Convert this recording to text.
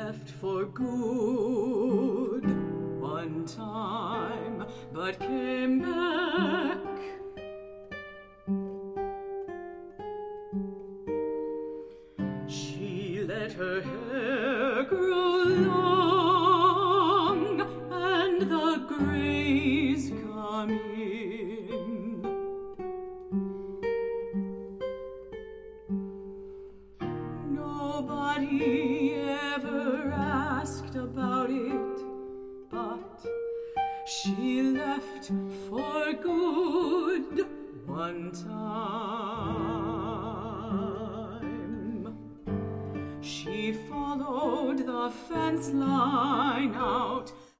left for good one time, but came back. She let her hair grow long, and the grays come in. Nobody ever asked about it, but she left for good one time. She followed the fence line out